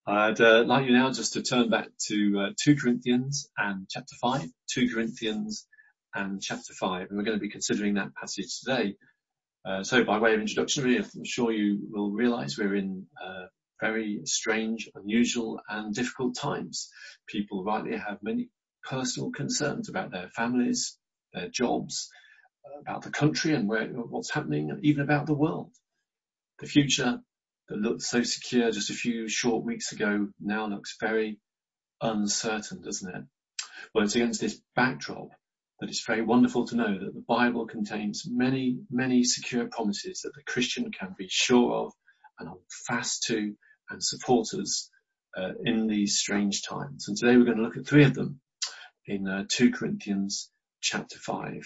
I'd like you now just to turn back to 2 Corinthians and chapter 5, 2 Corinthians and chapter 5, and we're going to be considering that passage today. So by way of introduction, really, I'm sure you will realise we're in very strange, unusual and difficult times. People rightly have many personal concerns about their families, their jobs, about the country and what's happening, and even about the world. The future that looked so secure just a few short weeks ago now looks very uncertain, doesn't it? Well, it's against this backdrop that it's very wonderful to know that the Bible contains many, many secure promises that the Christian can be sure of and hold fast to and support us in these strange times. And today we're going to look at 3 of them in 2 Corinthians chapter 5.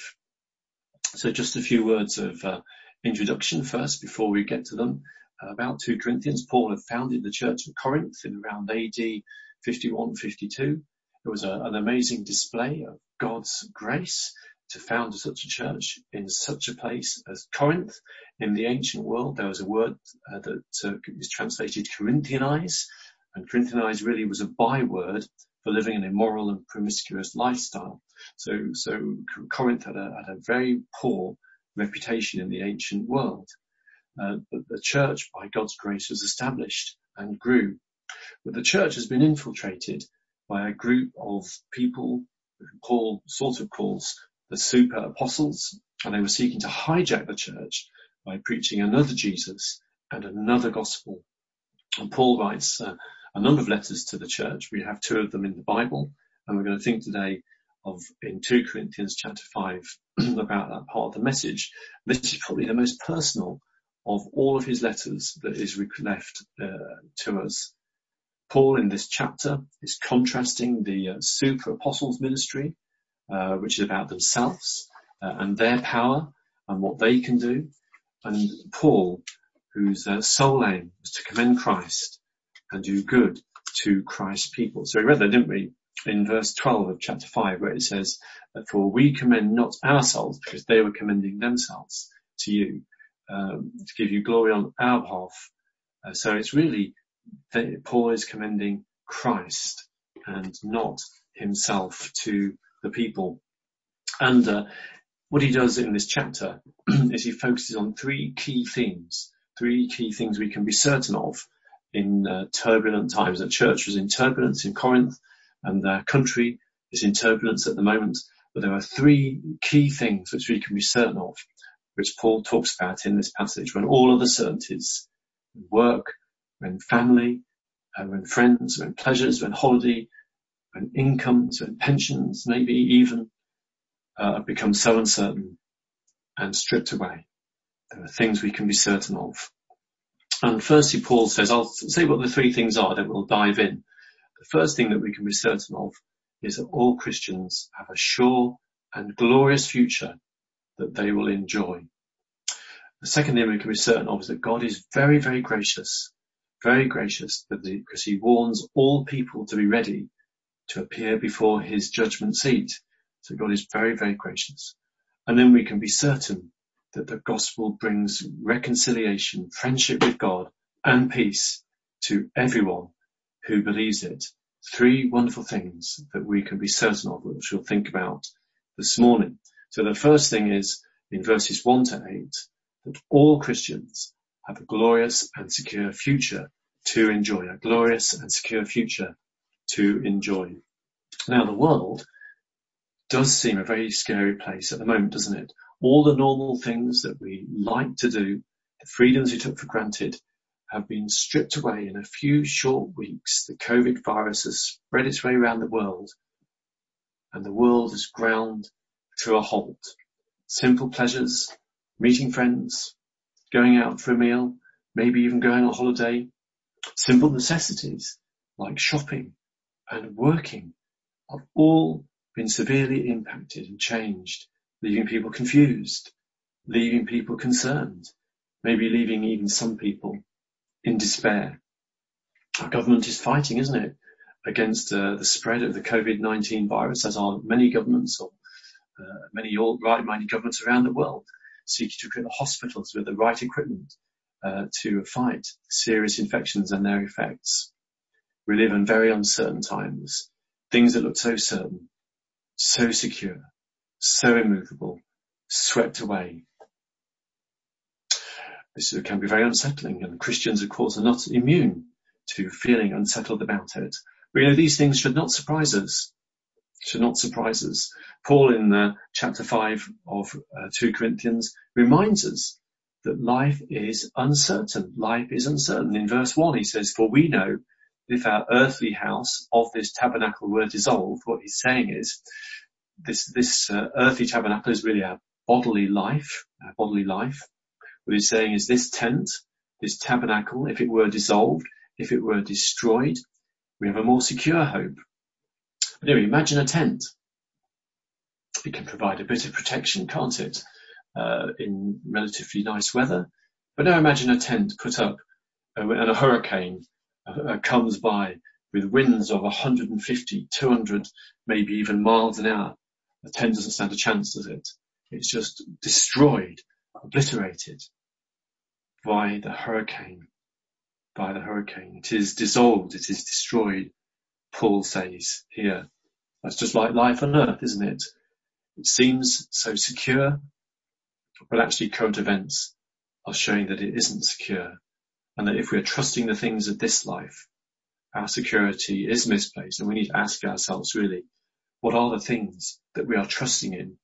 So just a few words of introduction first before we get to them. About 2 Corinthians, Paul had founded the church of Corinth in around AD 51-52. It was an amazing display of God's grace to found such a church in such a place as Corinth. In the ancient world, there was a word that is translated Corinthianize, and Corinthianize really was a byword for living an immoral and promiscuous lifestyle. So Corinth had a very poor reputation in the ancient world. But the church, by God's grace, was established and grew. But the church has been infiltrated by a group of people who Paul sort of calls the super apostles, and they were seeking to hijack the church by preaching another Jesus and another gospel. And Paul writes a number of letters to the church. We have 2 of them in the Bible, and we're going to think today in 2 Corinthians chapter 5 about that part of the message. This is probably the most personal of all of his letters that is left to us. Paul in this chapter is contrasting the super apostles ministry, which is about themselves and their power and what they can do, and Paul, whose sole aim was to commend Christ and do good to Christ's people. So we read that, didn't we, in verse 12 of chapter 5, where it says, "For we commend not ourselves," because they were commending themselves to you, to give you glory on our behalf. So it's really that Paul is commending Christ and not himself to the people. And what he does in this chapter is he focuses on 3 key themes, 3 key things we can be certain of in turbulent times. The church was in turbulence in Corinth, and their country is in turbulence at the moment. But there are 3 key things which we can be certain of, which Paul talks about in this passage, when all other certainties, when work, when family, when friends, when pleasures, when holiday, when incomes, when pensions, maybe even become so uncertain and stripped away. There are things we can be certain of. And firstly, Paul says, I'll say what the 3 things are, then we'll dive in. The first thing that we can be certain of is that all Christians have a sure and glorious future that they will enjoy. The second thing we can be certain of is that God is very, very gracious, because he warns all people to be ready to appear before his judgment seat. So God is very, very gracious. And then we can be certain that the gospel brings reconciliation, friendship with God, and peace to everyone who believes it. 3 wonderful things that we can be certain of, which we'll think about this morning. So the first thing is in verses 1 to 8, that all Christians have a glorious and secure future to enjoy, a glorious and secure future to enjoy. Now, the world does seem a very scary place at the moment, doesn't it? All the normal things that we like to do, the freedoms we took for granted, have been stripped away in a few short weeks. The COVID virus has spread its way around the world, and the world is ground to a halt. Simple pleasures, meeting friends, going out for a meal, maybe even going on holiday, simple necessities like shopping and working have all been severely impacted and changed, leaving people confused, leaving people concerned, maybe leaving even some people in despair. Our government is fighting, isn't it, against the spread of the COVID-19 virus, as are many governments, or many right-minded governments around the world, seeking to equip the hospitals with the right equipment to fight serious infections and their effects. We live in very uncertain times. Things that look so certain, so secure, so immovable, swept away. This can be very unsettling, and Christians, of course, are not immune to feeling unsettled about it. But these things should not surprise us. Paul in chapter 5 of 2 Corinthians reminds us that life is uncertain. Life is uncertain. In verse 1 he says, "For we know if our earthly house of this tabernacle were dissolved," what he's saying is this earthly tabernacle is really our bodily life. What he's saying is this tent, this tabernacle, if it were dissolved, if it were destroyed, we have a more secure hope. But anyway, imagine a tent. It can provide a bit of protection, can't it, in relatively nice weather? But now imagine a tent put up and a hurricane comes by with winds of 150, 200, maybe even miles an hour. The tent doesn't stand a chance, does it? It's just destroyed, obliterated by the hurricane. It is dissolved, it is destroyed, Paul says here. That's just like life on earth, isn't it? It seems so secure, but actually current events are showing that it isn't secure, and that if we are trusting the things of this life, our security is misplaced, and we need to ask ourselves really, what are the things that we are trusting in